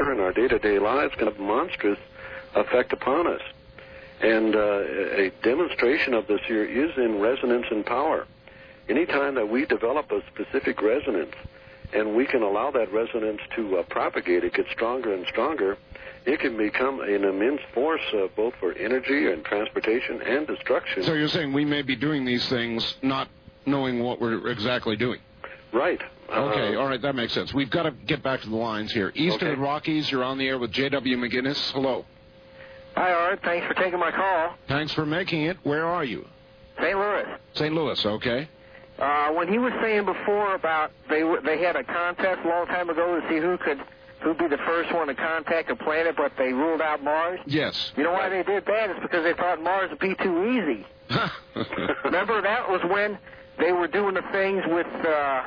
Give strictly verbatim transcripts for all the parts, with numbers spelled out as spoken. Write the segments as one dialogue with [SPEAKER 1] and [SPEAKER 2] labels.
[SPEAKER 1] power in our day-to-day lives can have a monstrous effect upon us. And uh, a demonstration of this here is in resonance and power. Anytime that we develop a specific resonance and we can allow that resonance to uh, propagate, it gets stronger and stronger, it can become an immense force uh, both for energy and transportation and destruction.
[SPEAKER 2] So you're saying we may be doing these things not knowing what we're exactly doing?
[SPEAKER 1] Right.
[SPEAKER 2] Okay,
[SPEAKER 1] uh,
[SPEAKER 2] all right, that makes sense. We've got to get back to the lines here. East
[SPEAKER 1] okay.
[SPEAKER 2] of the Rockies, you're on the air with J W. McGinnis. Hello.
[SPEAKER 3] Hi, Art. Thanks for taking my call.
[SPEAKER 2] Thanks for making it. Where are you?
[SPEAKER 3] Saint Louis.
[SPEAKER 2] Saint Louis, okay.
[SPEAKER 3] Uh, when he was saying before about they they had a contest a long time ago to see who could who'd be the first one to contact a planet, but they ruled out Mars.
[SPEAKER 2] Yes.
[SPEAKER 3] You know why they did that? It's because they thought Mars would be too easy. Remember, that was when they were doing the things with, uh,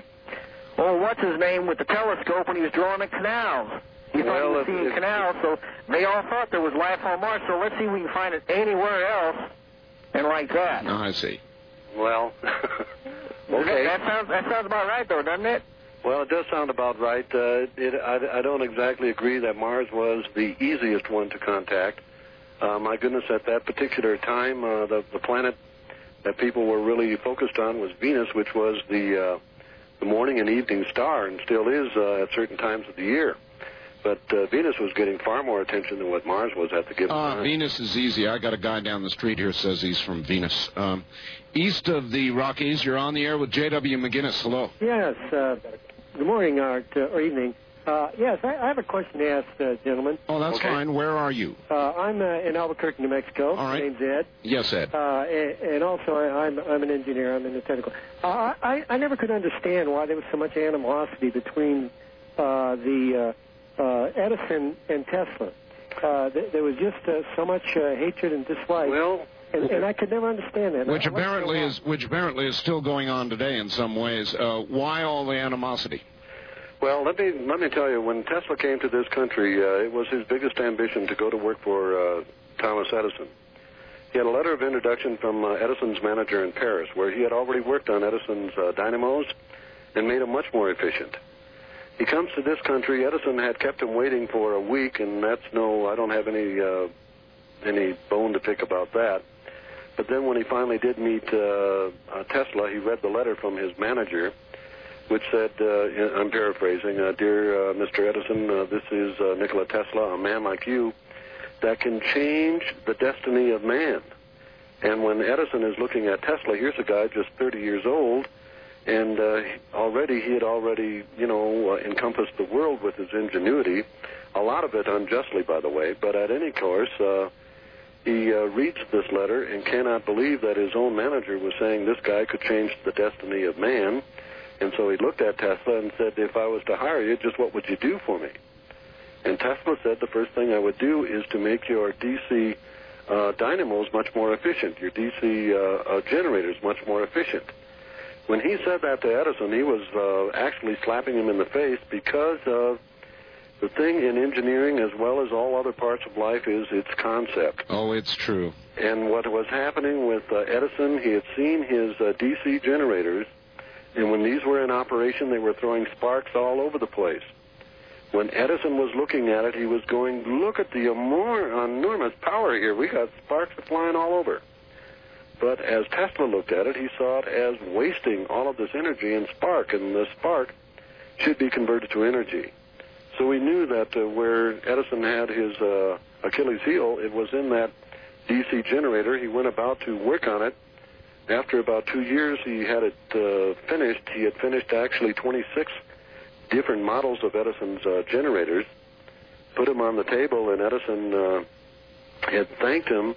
[SPEAKER 3] oh, what's his name, with the telescope when he was drawing the canals. He thought
[SPEAKER 1] well,
[SPEAKER 3] he was seeing
[SPEAKER 1] it,
[SPEAKER 3] canals, so they all thought there was life on Mars, so let's see if we can find it anywhere else and like that.
[SPEAKER 2] Oh, I see.
[SPEAKER 1] Well,
[SPEAKER 3] okay. That, that, sounds, that sounds about right, though, doesn't it?
[SPEAKER 1] Well, it does sound about right. Uh, it, I, I don't exactly agree that Mars was the easiest one to contact. Uh, my goodness, at that particular time, uh, the, the planet that people were really focused on was Venus, which was the, uh, the morning and evening star and still is uh, at certain times of the year. But uh, Venus was getting far more attention than what Mars was at the given
[SPEAKER 2] uh,
[SPEAKER 1] time.
[SPEAKER 2] Venus is easy. I got a guy down the street here says he's from Venus. Um, east of the Rockies, you're on the air with J W. McGinnis. Hello.
[SPEAKER 4] Yes. Uh, good morning, Art, uh, or evening. Uh, yes, I, I have a question to ask, uh, gentlemen.
[SPEAKER 2] Oh, that's
[SPEAKER 1] okay.
[SPEAKER 2] fine. Where are you?
[SPEAKER 4] Uh, I'm uh, in Albuquerque, New Mexico.
[SPEAKER 2] All right.
[SPEAKER 4] My name's Ed.
[SPEAKER 2] Yes, Ed.
[SPEAKER 4] Uh, and, and also, I, I'm I'm an engineer. I'm in the technical. Uh, I I never could understand why there was so much animosity between uh, the uh, uh, Edison and Tesla. Uh, th- there was just uh, so much uh, hatred and dislike.
[SPEAKER 1] Well,
[SPEAKER 4] and, and I could never understand that.
[SPEAKER 2] Which
[SPEAKER 4] I,
[SPEAKER 2] apparently is which apparently is still going on today in some ways. Uh, why all the animosity?
[SPEAKER 1] Well, let me let me tell you, when Tesla came to this country, uh, it was his biggest ambition to go to work for uh, Thomas Edison. He had a letter of introduction from uh, Edison's manager in Paris, where he had already worked on Edison's uh, dynamos and made them much more efficient. He comes to this country. Edison had kept him waiting for a week, and that's no, I don't have any uh, any bone to pick about that. But then when he finally did meet uh, uh, Tesla, he read the letter from his manager, which said, uh, I'm paraphrasing, uh, Dear uh, Mister Edison, uh, this is uh, Nikola Tesla, a man like you, that can change the destiny of man. And when Edison is looking at Tesla, here's a guy just thirty years old, and uh, already he had already, you know, uh, encompassed the world with his ingenuity, a lot of it unjustly, by the way, but at any course, uh, he uh, reads this letter and cannot believe that his own manager was saying this guy could change the destiny of man. And so he looked at Tesla and said, if I was to hire you, just what would you do for me? And Tesla said, the first thing I would do is to make your D C uh, dynamos much more efficient, your D C uh, uh, generators much more efficient. When he said that to Edison, he was uh, actually slapping him in the face, because of the thing in engineering, as well as all other parts of life, is its concept.
[SPEAKER 2] Oh, it's true.
[SPEAKER 1] And what was happening with uh, Edison, he had seen his uh, D C generators, and when these were in operation, they were throwing sparks all over the place. When Edison was looking at it, he was going, look at the enormous power here. We got sparks flying all over. But as Tesla looked at it, he saw it as wasting all of this energy in spark, and the spark should be converted to energy. So we knew that uh, where Edison had his uh, Achilles heel, it was in that D C generator. He went about to work on it. After about two years, he had it uh, finished. He had finished actually twenty-six different models of Edison's uh, generators, put them on the table, and Edison uh, had thanked him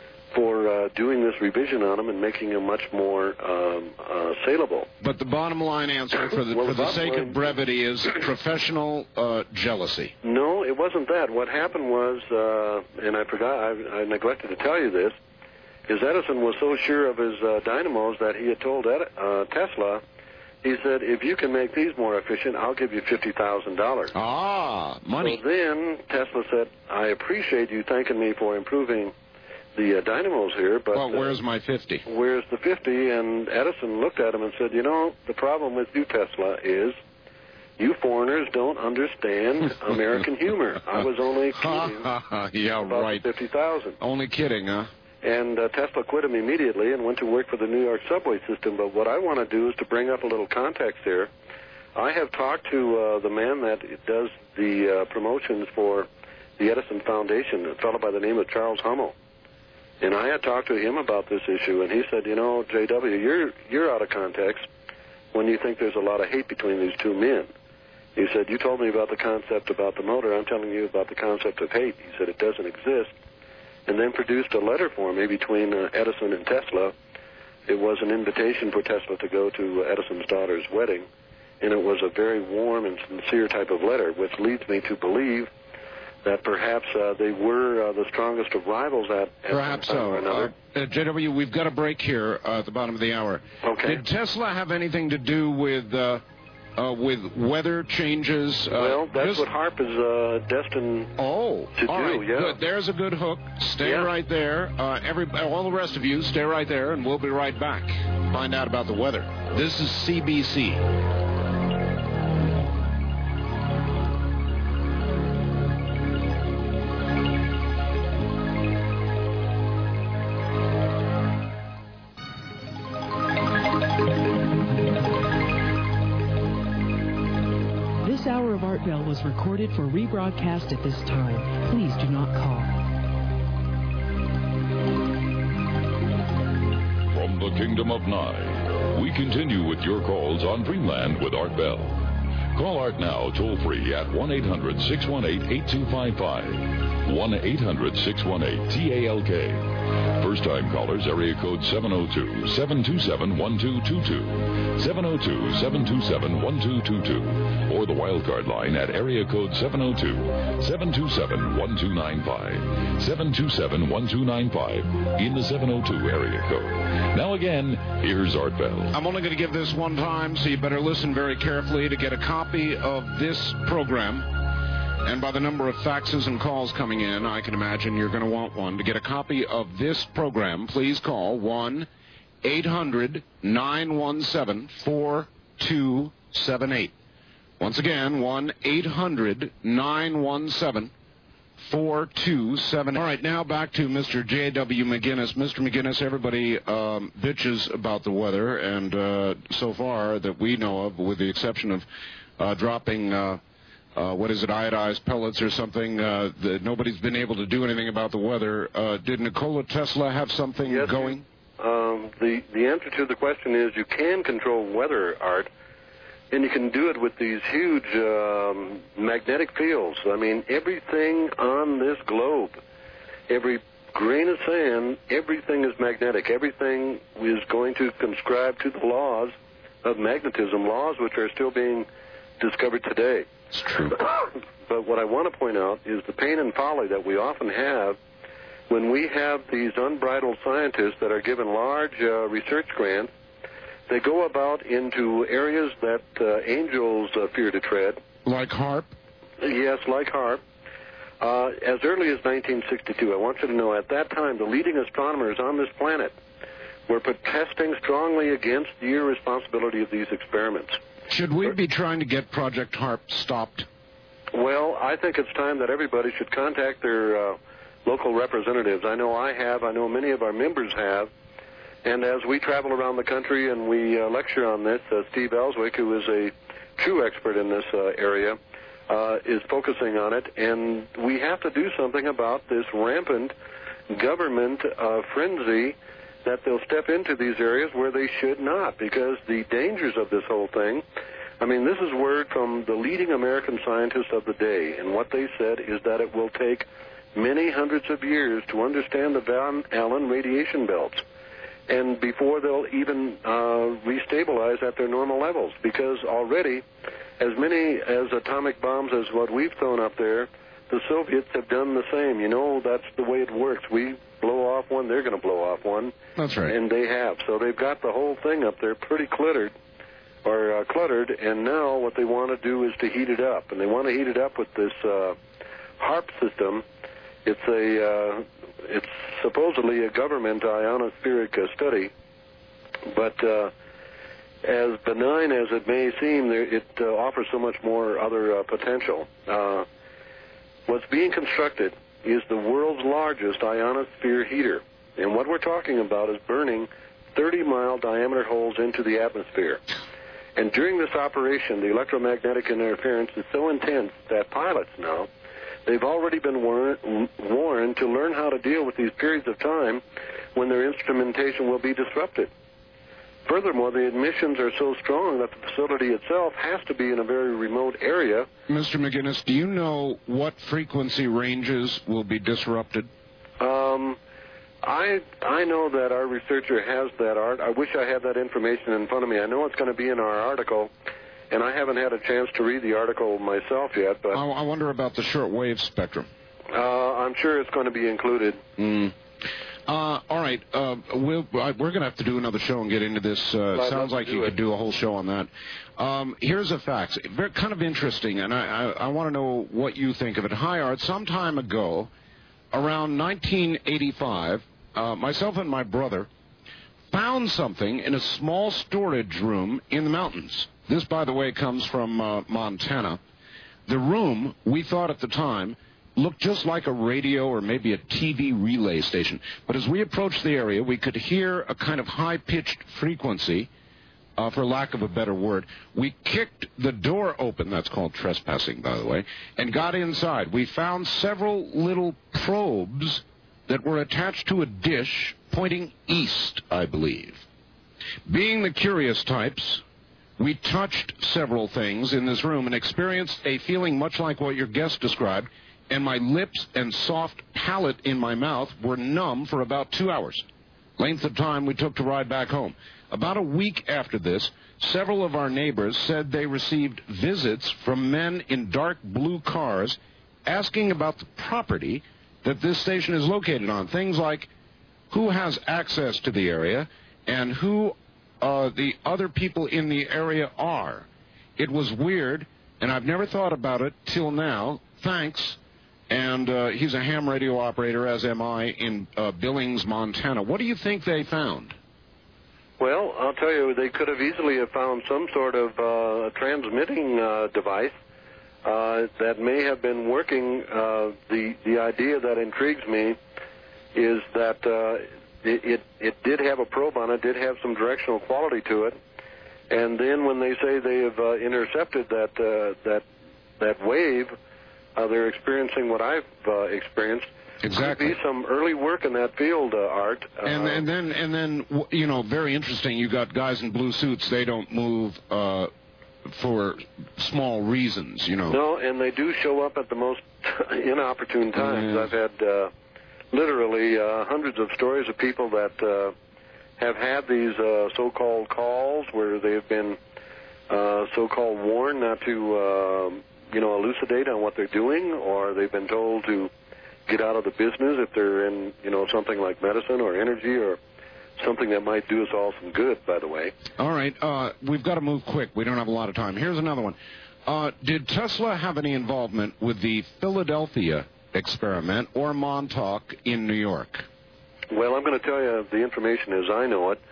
[SPEAKER 1] for uh, doing this revision on them and making them much more um, uh, saleable.
[SPEAKER 2] But the bottom line answer, for the,
[SPEAKER 1] well,
[SPEAKER 2] for
[SPEAKER 1] the
[SPEAKER 2] the sake
[SPEAKER 1] line,
[SPEAKER 2] of brevity, is professional uh, jealousy.
[SPEAKER 1] No, it wasn't that. What happened was, uh, and I forgot, I, I neglected to tell you this, is Edison was so sure of his uh, dynamos that he had told Ed, uh, Tesla, he said, if you can make these more efficient, I'll give you fifty thousand dollars.
[SPEAKER 2] Ah, money.
[SPEAKER 1] So then Tesla said, I appreciate you thanking me for improving the uh, dynamos here, but
[SPEAKER 2] well, where's
[SPEAKER 1] uh,
[SPEAKER 2] my fifty?
[SPEAKER 1] Where's the fifty? And Edison looked at him and said, you know, the problem with you, Tesla, is you foreigners don't understand American humor. I was only kidding.
[SPEAKER 2] Yeah,
[SPEAKER 1] about
[SPEAKER 2] right.
[SPEAKER 1] fifty thousand.
[SPEAKER 2] Only kidding, huh?
[SPEAKER 1] And uh, Tesla quit him immediately and went to work for the New York subway system. But what I want to do is to bring up a little context here. I have talked to uh, the man that does the uh, promotions for the Edison Foundation, a fellow by the name of Charles Hummel. And I had talked to him about this issue, and he said, you know, J W, you're, you're out of context when you think there's a lot of hate between these two men. He said, you told me about the concept about the motor. I'm telling you about the concept of hate. He said, it doesn't exist. And then produced a letter for me between uh, Edison and Tesla. It was an invitation for Tesla to go to Edison's daughter's wedding, and it was a very warm and sincere type of letter, which leads me to believe that perhaps uh, they were uh, the strongest of rivals at, at
[SPEAKER 2] perhaps
[SPEAKER 1] one time
[SPEAKER 2] so.
[SPEAKER 1] or another.
[SPEAKER 2] Uh, uh, J W, we've got a break here uh, at the bottom of the hour.
[SPEAKER 1] Okay.
[SPEAKER 2] Did Tesla have anything to do with uh, uh, with weather changes? Uh,
[SPEAKER 1] well, that's
[SPEAKER 2] just...
[SPEAKER 1] what HAARP is uh, destined
[SPEAKER 2] oh,
[SPEAKER 1] to
[SPEAKER 2] all
[SPEAKER 1] do.
[SPEAKER 2] right,
[SPEAKER 1] Yeah.
[SPEAKER 2] Good. There's a good hook. Stay
[SPEAKER 1] yeah.
[SPEAKER 2] right there. Uh, every all the rest of you, stay right there, and we'll be right back. Find out about the weather. This is C B C.
[SPEAKER 5] This hour of Art Bell was recorded for rebroadcast at this time. Please do not call.
[SPEAKER 6] From the Kingdom of Nye, we continue with your calls on Dreamland with Art Bell. Call Art now toll free at one eight hundred six one eight eight two five five. one eight hundred six one eight T A L K. First time callers, area code seven oh two, seven two seven, one two two two. seven oh two, seven two seven, one two two two. Or the wildcard line at area code seven oh two, seven two seven, one two nine five. seven two seven, one two nine five in the seven oh two area code. Now again, here's Art Bell.
[SPEAKER 2] I'm only going to give this one time, so you better listen very carefully to get a copy of this program. And by the number of faxes and calls coming in, I can imagine you're going to want one. To get a copy of this program, please call one eight hundred nine one seven four two seven eight. Once again, one eight hundred nine one seven four two seven eight. All right, now back to Mister J W. McGinnis. Mister McGinnis, everybody um, bitches about the weather, and uh, so far that we know of, with the exception of uh, dropping... Uh, Uh, what is it, iodized pellets or something? Uh, the, nobody's been able to do anything about the weather. Uh, did Nikola Tesla have something
[SPEAKER 1] yes,
[SPEAKER 2] going?
[SPEAKER 1] Um, the, the answer to the question is you can control weather, Art, and you can do it with these huge um, magnetic fields. I mean, everything on this globe, every grain of sand, everything is magnetic. Everything is going to conscribe to the laws of magnetism, laws which are still being discovered today.
[SPEAKER 2] It's true.
[SPEAKER 1] But what I want to point out is the pain and folly that we often have when we have these unbridled scientists that are given large uh, research grants. They go about into areas that uh, angels uh, fear to tread.
[SPEAKER 2] Like HAARP?
[SPEAKER 1] Yes, like HAARP. Uh, as early as nineteen sixty-two, I want you to know, at that time, the leading astronomers on this planet were protesting strongly against the irresponsibility of these experiments.
[SPEAKER 2] Should we be trying to get Project HAARP stopped?
[SPEAKER 1] Well, I think it's time that everybody should contact their uh, local representatives. I know I have. I know many of our members have. And as we travel around the country and we uh, lecture on this, uh, Steve Ellswick, who is a true expert in this uh, area, uh, is focusing on it. And we have to do something about this rampant government uh, frenzy that they'll step into these areas where they should not, because the dangers of this whole thing, I mean, this is word from the leading American scientists of the day, and what they said is that it will take many hundreds of years to understand the Van Allen radiation belts, and before they'll even uh, restabilize at their normal levels, because already as many as atomic bombs as what we've thrown up there, the Soviets have done the same. You know, that's the way it works. We blow off one, they're going to blow off one.
[SPEAKER 2] That's right.
[SPEAKER 1] And they have. So they've got the whole thing up there pretty cluttered, or uh, cluttered, and now what they want to do is to heat it up. And they want to heat it up with this uh, HAARP system. It's a, uh, it's supposedly a government ionospheric uh, study, but uh, as benign as it may seem, there, it uh, offers so much more other uh, potential. Uh, what's being constructed is the world's largest ionosphere heater. And what we're talking about is burning thirty-mile diameter holes into the atmosphere. And during this operation, the electromagnetic interference is so intense that pilots now, they've already been war- warned to learn how to deal with these periods of time when their instrumentation will be disrupted. Furthermore, the emissions are so strong that the facility itself has to be in a very remote area.
[SPEAKER 2] Mister McGinnis, do you know what frequency ranges will be disrupted?
[SPEAKER 1] Um, I I know that our researcher has that art. I wish I had that information in front of me. I know it's going to be in our article, and I haven't had a chance to read the article myself yet. But
[SPEAKER 2] I, I wonder about the shortwave spectrum.
[SPEAKER 1] Uh, I'm sure it's going to be included.
[SPEAKER 2] Mm. Uh, all right, uh, we'll, we're going to have to do another show and get into this. Uh,
[SPEAKER 1] well,
[SPEAKER 2] sounds like you it. could do a whole show on that. Um, here's a fact. Very, kind of interesting, and I, I, I want to know what you think of it. Hi, Art. Some time ago, around nineteen eighty-five, uh, myself and my brother found something in a small storage room in the mountains. This, by the way, comes from uh, Montana. The room, we thought at the time, looked just like a radio or maybe a T V relay station. But as we approached the area, we could hear a kind of high-pitched frequency, uh, for lack of a better word. We kicked the door open, that's called trespassing, by the way, and got inside. We found several little probes that were attached to a dish pointing east, I believe. Being the curious types, we touched several things in this room and experienced a feeling much like what your guest described, and my lips and soft palate in my mouth were numb for about two hours. Length of time we took to ride back home. About a week after this, several of our neighbors said they received visits from men in dark blue cars asking about the property that this station is located on. Things like who has access to the area and who uh, the other people in the area are. It was weird, and I've never thought about it till now. Thanks. And uh, he's a ham radio operator, as am I, in uh, Billings, Montana. What do you think they found?
[SPEAKER 1] Well, I'll tell you, they could have easily have found some sort of uh, transmitting uh, device uh, that may have been working. Uh, the the idea that intrigues me is that uh, it, it it did have a probe on it, did have some directional quality to it, and then when they say they have uh, intercepted that uh, that that wave. Uh, they're experiencing what I've uh, experienced.
[SPEAKER 2] Exactly.
[SPEAKER 1] Might be some early work in that field, uh, Art. Uh,
[SPEAKER 2] and, and then, and then, you know, very interesting. You got guys in blue suits. They don't move uh, for small reasons, you know.
[SPEAKER 1] No, and they do show up at the most inopportune times.
[SPEAKER 2] Mm-hmm.
[SPEAKER 1] I've had uh, literally uh, hundreds of stories of people that uh, have had these uh, so-called calls where they have been uh, so-called warned not to. Uh, you know, elucidate on what they're doing, or they've been told to get out of the business if they're in, you know, something like medicine or energy or something that might do us all some good, by the way.
[SPEAKER 2] All right. Uh, we've got to move quick. We don't have a lot of time. Here's another one. Uh, did Tesla have any involvement with the Philadelphia experiment or Montauk in New York?
[SPEAKER 1] Well, I'm going to tell you the information as I know it.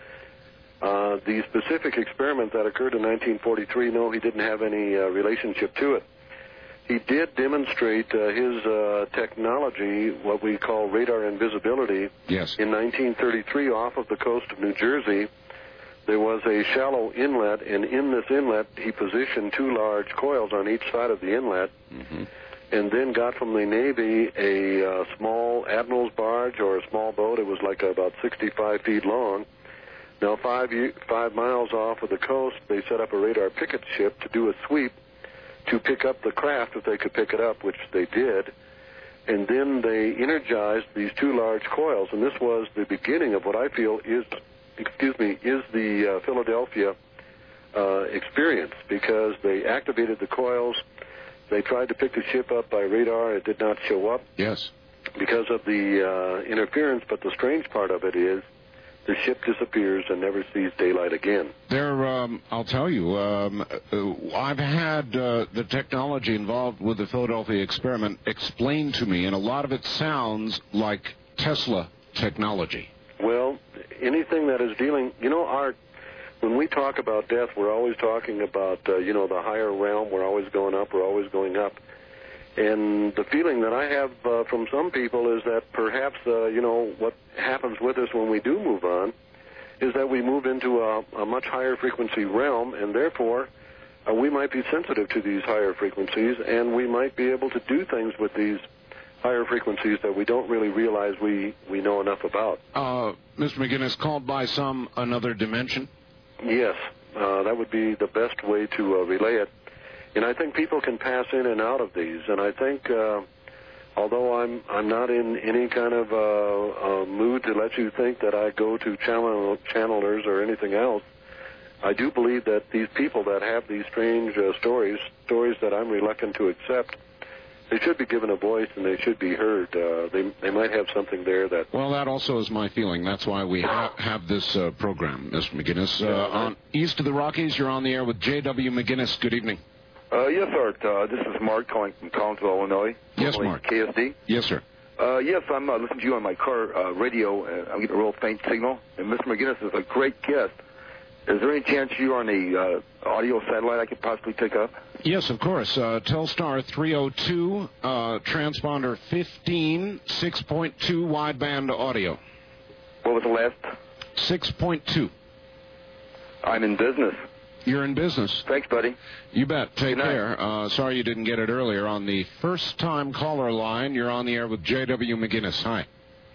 [SPEAKER 1] Uh, the specific experiment that occurred in nineteen forty-three, no, he didn't have any uh, relationship to it. He did demonstrate uh, his uh, technology, what we call radar invisibility.
[SPEAKER 2] Yes.
[SPEAKER 1] In nineteen thirty-three, off of the coast of New Jersey, there was a shallow inlet, and in this inlet, he positioned two large coils on each side of the inlet,
[SPEAKER 2] mm-hmm.
[SPEAKER 1] and then got from the Navy a uh, small admiral's barge or a small boat. It was like about sixty-five feet long. Now, five, five miles off of the coast, they set up a radar picket ship to do a sweep to pick up the craft if they could pick it up, which they did. And then they energized these two large coils, and this was the beginning of what I feel is, excuse me, is the uh, Philadelphia uh, experience, because they activated the coils. They tried to pick the ship up by radar. It did not show up.
[SPEAKER 2] Yes.
[SPEAKER 1] Because of the uh, interference, but the strange part of it is the ship disappears and never sees daylight again.
[SPEAKER 2] There, um, I'll tell you, um, uh, I've had uh, the technology involved with the Philadelphia experiment explained to me, and a lot of it sounds like Tesla technology.
[SPEAKER 1] Well, anything that is dealing, you know, Art, when we talk about death, we're always talking about, uh, you know, the higher realm. We're always going up. We're always going up. And the feeling that I have uh, from some people is that perhaps, uh, you know, what happens with us when we do move on is that we move into a, a much higher frequency realm, and therefore uh, we might be sensitive to these higher frequencies, and we might be able to do things with these higher frequencies that we don't really realize we, we know enough about.
[SPEAKER 2] Uh, Mister McGinnis, called by some another dimension?
[SPEAKER 1] Yes, uh, that wod be the best way to uh, relay it. And I think people can pass in and out of these. And I think, uh, although I'm I'm not in any kind of uh, uh, mood to let you think that I go to channel, channelers or anything else, I do believe that these people that have these strange uh, stories, stories that I'm reluctant to accept, they should be given a voice and they should be heard. Uh, they they might have something there that...
[SPEAKER 2] Well, that also is my feeling. That's why we ha- have this uh, program, Mister McGinnis. Uh, yeah, on East of the Rockies, you're on the air with J W. McGinnis. Good evening.
[SPEAKER 7] Uh, yes, Art. Uh, this is Mark calling from Collinsville, Illinois.
[SPEAKER 2] Yes, Mark.
[SPEAKER 7] K S D.
[SPEAKER 2] Yes, sir.
[SPEAKER 7] Uh, yes, I'm uh, listening to you on my car uh, radio, and I'm getting a real faint signal. And Mister McGinnis is a great guest. Is there any chance you're on a uh, audio satellite I could possibly pick up?
[SPEAKER 2] Yes, of course. Uh, Telstar three oh two, uh, transponder fifteen, six point two wideband audio.
[SPEAKER 7] What was the last?
[SPEAKER 2] six point two.
[SPEAKER 7] I'm in business.
[SPEAKER 2] You're in business.
[SPEAKER 7] Thanks, buddy.
[SPEAKER 2] You bet. Take care. Uh, sorry you didn't get it earlier. On the first-time caller line, you're on the air with J W. McGinnis. Hi.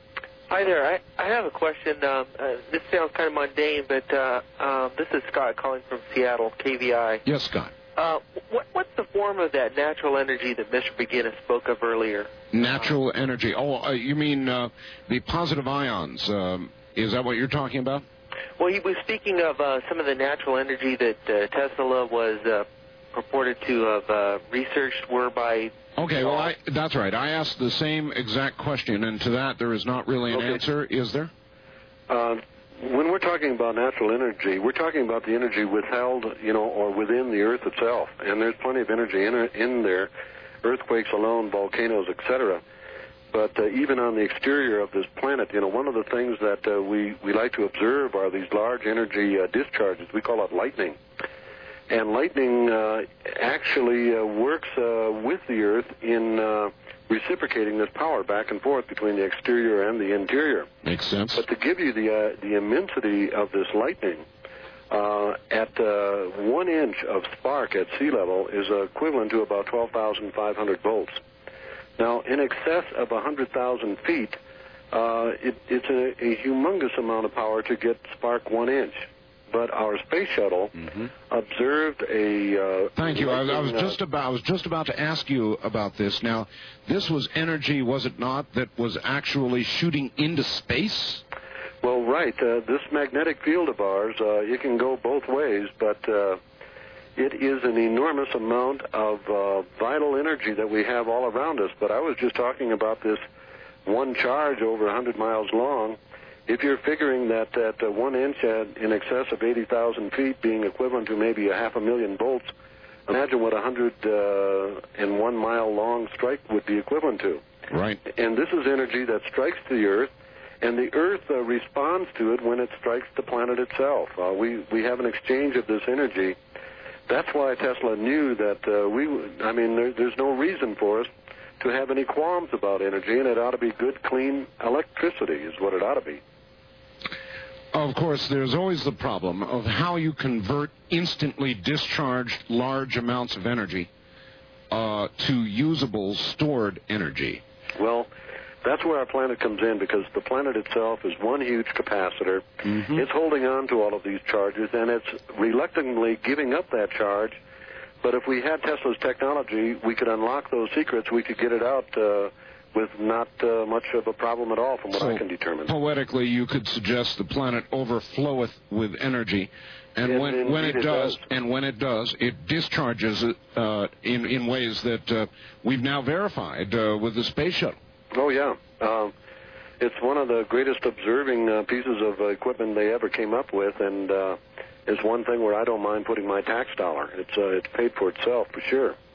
[SPEAKER 8] Hi there. I, I have a question. Um, uh, this sounds kind of mundane, but uh, um, this is Scott calling from Seattle, K V I.
[SPEAKER 2] Yes, Scott.
[SPEAKER 8] Uh, what, what's the form of that natural energy that Mister McGinnis spoke of earlier?
[SPEAKER 2] Natural energy. Oh, uh, you mean uh, the positive ions. Um, is that what you're talking about?
[SPEAKER 8] Well, he was speaking of uh, some of the natural energy that uh, Tesla was uh, purported to have uh, researched were by...
[SPEAKER 2] Okay, well, I, that's right. I asked the same exact question, and to that there is not really an
[SPEAKER 1] okay.
[SPEAKER 2] answer, is there?
[SPEAKER 1] Uh, when we're talking about natural energy, we're talking about the energy withheld, you know, or within the Earth itself. And there's plenty of energy in, in there, earthquakes alone, volcanoes, et cetera. But uh, even on the exterior of this planet, you know, one of the things that uh, we, we like to observe are these large energy uh, discharges. We call it lightning. And lightning uh, actually uh, works uh, with the Earth in uh, reciprocating this power back and forth between the exterior and the interior.
[SPEAKER 2] Makes sense.
[SPEAKER 1] But to give you the, uh, the immensity of this lightning, uh, at uh, one inch of spark at sea level is uh, equivalent to about twelve thousand five hundred volts. Now, in excess of one hundred thousand feet, uh, it, it's a, a humongous amount of power to get spark one inch. But our space shuttle mm-hmm. observed a. Uh,
[SPEAKER 2] Thank you. I, I was just about. I was just about to ask you about this. Now, this was energy, was it not, that was actually shooting into space?
[SPEAKER 1] Well, right. Uh, this magnetic field of ours, uh, it can go both ways, but. Uh, It is an enormous amount of uh, vital energy that we have all around us. But I was just talking about this one charge over one hundred miles long. If you're figuring that at uh, one inch at in excess of eighty thousand feet being equivalent to maybe a half a million volts, imagine what a one hundred one mile long strike would be equivalent to.
[SPEAKER 2] Right.
[SPEAKER 1] And this is energy that strikes the Earth, and the Earth uh, responds to it when it strikes the planet itself. Uh, we, we have an exchange of this energy. That's why Tesla knew that uh, we, I mean, there, there's no reason for us to have any qualms about energy, and it ought to be good, clean electricity is what it ought to be.
[SPEAKER 2] Of course, there's always the problem of how you convert instantly discharged large amounts of energy uh, to usable stored energy.
[SPEAKER 1] Well, that's where our planet comes in, because the planet itself is one huge capacitor. Mm-hmm. It's holding on to all of these charges, and it's reluctantly giving up that charge. But if we had Tesla's technology, we could unlock those secrets. We could get it out uh, with not uh, much of a problem at all, from what
[SPEAKER 2] so,
[SPEAKER 1] I can determine.
[SPEAKER 2] Poetically, you could suggest the planet overfloweth with energy. And
[SPEAKER 1] it,
[SPEAKER 2] when, when it,
[SPEAKER 1] it
[SPEAKER 2] does,
[SPEAKER 1] does,
[SPEAKER 2] and when it does, it discharges it uh, in, in ways that uh, we've now verified uh, with the space shuttle.
[SPEAKER 1] Oh, yeah. Um, it's one of the greatest observing uh, pieces of uh, equipment they ever came up with, and uh, it's one thing where I don't mind putting my tax dollar. It's uh, it's paid for itself, for sure.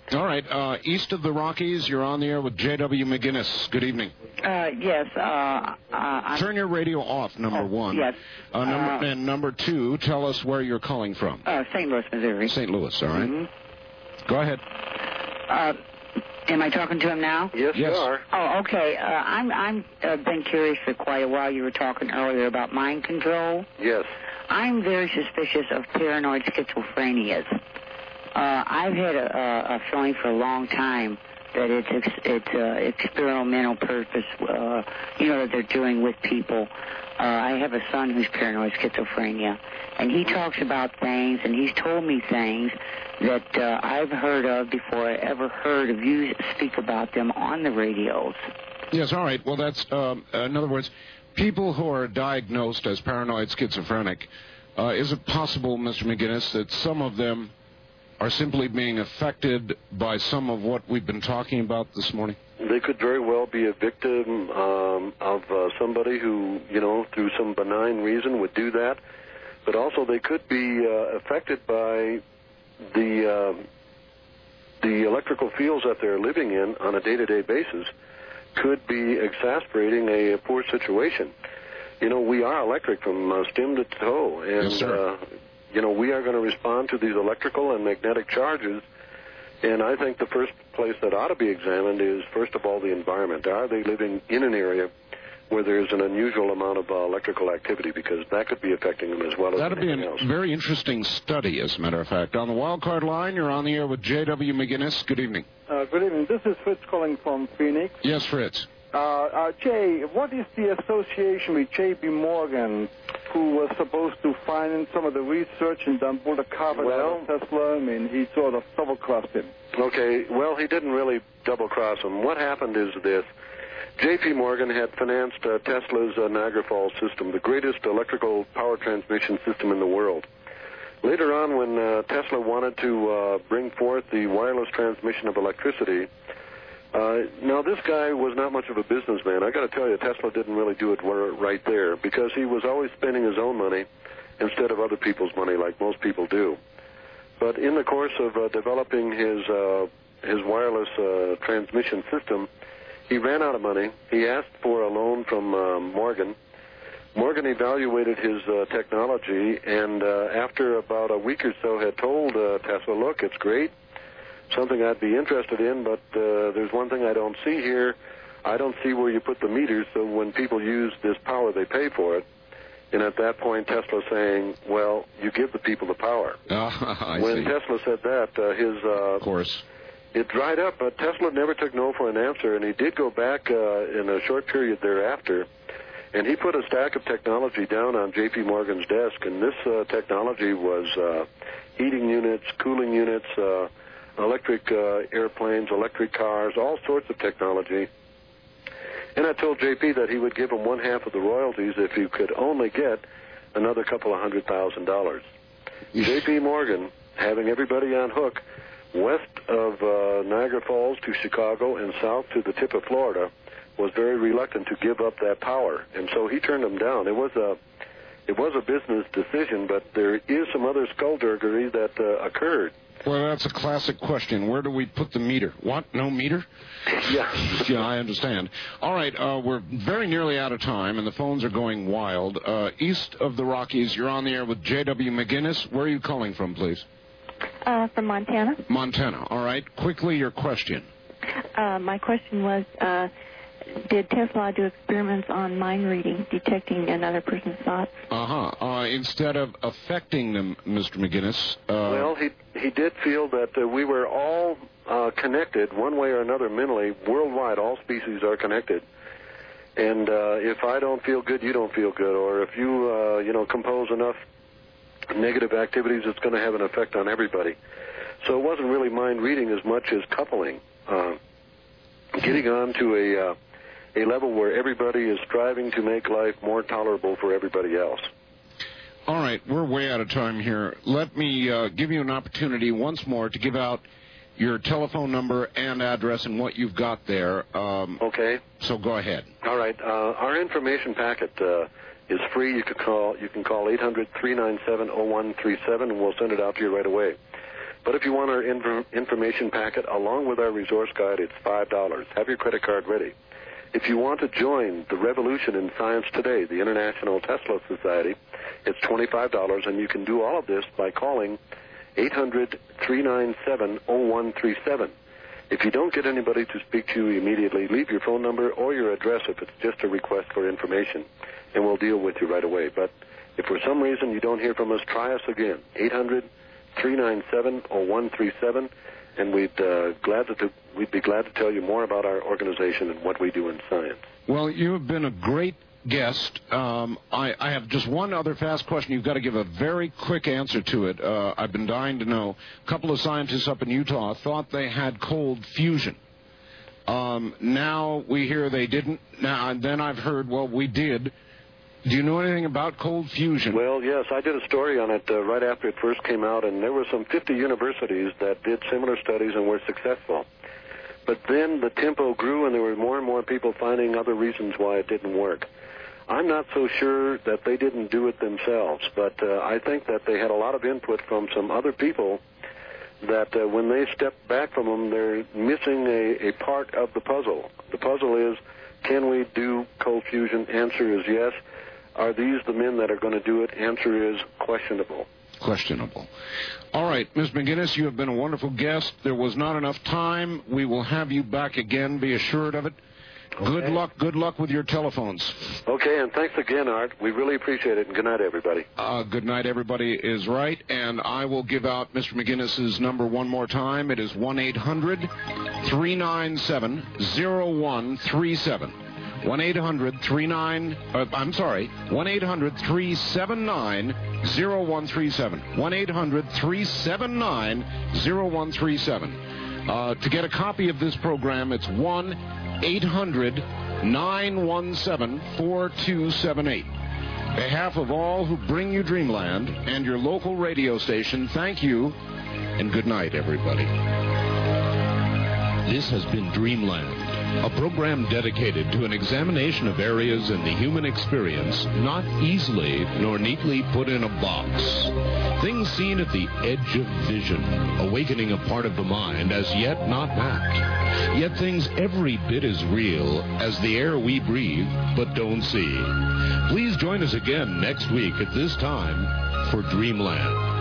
[SPEAKER 2] All right. Uh, east of the Rockies, you're on the air with J W. McGinnis. Good evening.
[SPEAKER 9] Uh, yes. Uh, uh,
[SPEAKER 2] Turn your radio off, number
[SPEAKER 9] oh,
[SPEAKER 2] one.
[SPEAKER 9] Yes.
[SPEAKER 2] Uh, number,
[SPEAKER 9] uh,
[SPEAKER 2] and number two, tell us where you're calling from.
[SPEAKER 9] Uh, Saint Louis, Missouri.
[SPEAKER 2] Saint Louis, all right.
[SPEAKER 9] Mm-hmm.
[SPEAKER 2] Go ahead.
[SPEAKER 9] Uh, am I talking to him now?
[SPEAKER 1] Yes,
[SPEAKER 2] yes.
[SPEAKER 1] you are.
[SPEAKER 9] Oh, okay. Uh, I'm I'm uh, been curious for quite a while. You were talking earlier about mind control.
[SPEAKER 1] Yes.
[SPEAKER 9] I'm very suspicious of paranoid schizophrenias. Uh, I've had a, a, a feeling for a long time that it's ex- it's uh, experimental purpose, uh, you know, that they're doing with people. Uh, I have a son who's paranoid schizophrenia, and he talks about things, and he's told me things that uh, I've heard of before I ever heard of you speak about them on the radios.
[SPEAKER 2] Yes, all right. Well, that's, um, in other words, people who are diagnosed as paranoid schizophrenic, uh, is it possible, Mister McGinnis, that some of them are simply being affected by some of what we've been talking about this morning?
[SPEAKER 1] They could very well be a victim um, of uh, somebody who, you know, through some benign reason would do that. But also they could be uh, affected by the uh, the electrical fields that they're living in on a day-to-day basis could be exasperating a, a poor situation. You know, we are electric from uh, stem to toe, and
[SPEAKER 2] yes, sir.
[SPEAKER 1] Uh, you know, we are going to respond to these electrical and magnetic charges. And I think the first place that ought to be examined is, first of all, the environment. Are they living in an area where there's an unusual amount of uh, electrical activity? Because that could be affecting them as well as
[SPEAKER 2] That'd be
[SPEAKER 1] anything
[SPEAKER 2] a
[SPEAKER 1] else.
[SPEAKER 2] very interesting study, as a matter of fact. On the wild card line, you're on the air with J W. McGinnis. Good evening.
[SPEAKER 10] Uh, good evening. This is Fritz calling from Phoenix.
[SPEAKER 2] Yes, Fritz.
[SPEAKER 10] Uh, uh, Jay, what is the association with J P. Morgan, who was supposed to finance some of the research and then pull the carpet
[SPEAKER 1] Well,
[SPEAKER 10] out of Tesla? I mean, he sort of double-crossed him.
[SPEAKER 1] Okay, well, he didn't really double-cross him. What happened is this. J P. Morgan had financed uh, Tesla's uh, Niagara Falls system, the greatest electrical power transmission system in the world. Later on, when uh, Tesla wanted to uh, bring forth the wireless transmission of electricity, uh, now this guy was not much of a businessman. I got to tell you, Tesla didn't really do it right there because he was always spending his own money instead of other people's money, like most people do. But in the course of uh, developing his uh, his wireless uh, transmission system, he ran out of money. He asked for a loan from uh, Morgan. Morgan evaluated his uh, technology, and uh, after about a week or so had told uh, Tesla, look, it's great, something I'd be interested in, but uh, there's one thing I don't see here. I don't see where you put the meters, so when people use this power, they pay for it. And at that point, Tesla saying, well, you give the people the power.
[SPEAKER 2] Uh, I
[SPEAKER 1] when
[SPEAKER 2] see.
[SPEAKER 1] Tesla said that, uh, his... Uh,
[SPEAKER 2] of course.
[SPEAKER 1] It dried up, but Tesla never took no for an answer, and he did go back uh, in a short period thereafter, and he put a stack of technology down on J P. Morgan's desk, and this uh, technology was uh, heating units, cooling units, uh, electric uh, airplanes, electric cars, all sorts of technology. And I told J P that he would give him one half of the royalties if he could only get another couple of hundred thousand dollars. J P. Morgan, having everybody on hook, west of uh, Niagara Falls to Chicago and south to the tip of Florida, was very reluctant to give up that power, and so he turned them down. It was a, it was a business decision, but there is some other skullduggery that uh, occurred.
[SPEAKER 2] Well, that's a classic question. Where do we put the meter? What? No meter?
[SPEAKER 1] Yeah.
[SPEAKER 2] Yeah, I understand. All right, uh, we're very nearly out of time, and the phones are going wild. Uh, east of the Rockies, you're on the air with J W. McGinnis. Where are you calling from, please?
[SPEAKER 11] Uh, from Montana.
[SPEAKER 2] Montana. All right. Quickly, your question.
[SPEAKER 11] Uh, my question was, uh, did Tesla do experiments on mind reading, detecting another person's thoughts?
[SPEAKER 2] Uh-huh. Uh, instead of affecting them, Mister McGinnis. Uh,
[SPEAKER 1] well, he he did feel that uh, we were all uh, connected one way or another mentally. Worldwide, all species are connected. And uh, if I don't feel good, you don't feel good. Or if you, uh, you know, compose enough negative activities, it's going to have an effect on everybody. So it wasn't really mind reading as much as coupling, uh, getting on to a uh, a level where everybody is striving to make life more tolerable for everybody else.
[SPEAKER 2] All right, we're way out of time here. Let me uh, give you an opportunity once more to give out your telephone number and address and what you've got there. Um,
[SPEAKER 1] okay.
[SPEAKER 2] So go ahead.
[SPEAKER 1] All right. Uh, our information packet uh, is free. You can call. You can call eight hundred, three nine seven, oh one three seven, and we'll send it out to you right away. But if you want our inf- information packet along with our resource guide, it's five dollars. Have your credit card ready. If you want to join the revolution in science today, the International Tesla Society, it's twenty-five dollars, and you can do all of this by calling eight hundred, three nine seven, oh one three seven. If you don't get anybody to speak to you immediately, leave your phone number or your address if it's just a request for information, and we'll deal with you right away. But if for some reason you don't hear from us, try us again, eight hundred, three nine seven, oh one three seven, and we'd, uh, glad to, we'd be glad to tell you more about our organization and what we do in science.
[SPEAKER 2] Well, you have been a great guest. Um, I, I have just one other fast question. You've got to give a very quick answer to it. Uh, I've been dying to know. A couple of scientists up in Utah thought they had cold fusion. Um, now we hear they didn't. Now and then I've heard, well, we did. Do you know anything about cold fusion?
[SPEAKER 1] Well, yes, I did a story on it uh, right after it first came out, and there were some fifty universities that did similar studies and were successful. But then the tempo grew, and there were more and more people finding other reasons why it didn't work. I'm not so sure that they didn't do it themselves, but uh, I think that they had a lot of input from some other people that uh, when they step back from them, they're missing a, a part of the puzzle. The puzzle is, can we do cold fusion? Answer is yes. Are these the men that are going to do it? Answer is questionable.
[SPEAKER 2] Questionable. All right, Miz McGinnis, you have been a wonderful guest. There was not enough time. We will have you back again. Be assured of it. Okay. Good luck. Good luck with your telephones.
[SPEAKER 1] Okay, and thanks again, Art. We really appreciate it, and good night, everybody.
[SPEAKER 2] Uh, good night, everybody is right, and I will give out Mister McGinnis's number one more time. It is one eight hundred, three nine seven, oh one three seven. one eight hundred, three nine, uh, I'm sorry, one eight hundred, three seven nine, oh one three seven. one eight hundred, three seven nine, oh one three seven. Uh, to get a copy of this program, it's one eight hundred, nine one seven, four two seven eight. On behalf of all who bring you Dreamland and your local radio station, thank you, and good night, everybody. This has been Dreamland, a program dedicated to an examination of areas in the human experience not easily nor neatly put in a box. Things seen at the edge of vision, awakening a part of the mind as yet not mapped. Yet things every bit as real as the air we breathe but don't see. Please join us again next week at this time for Dreamland.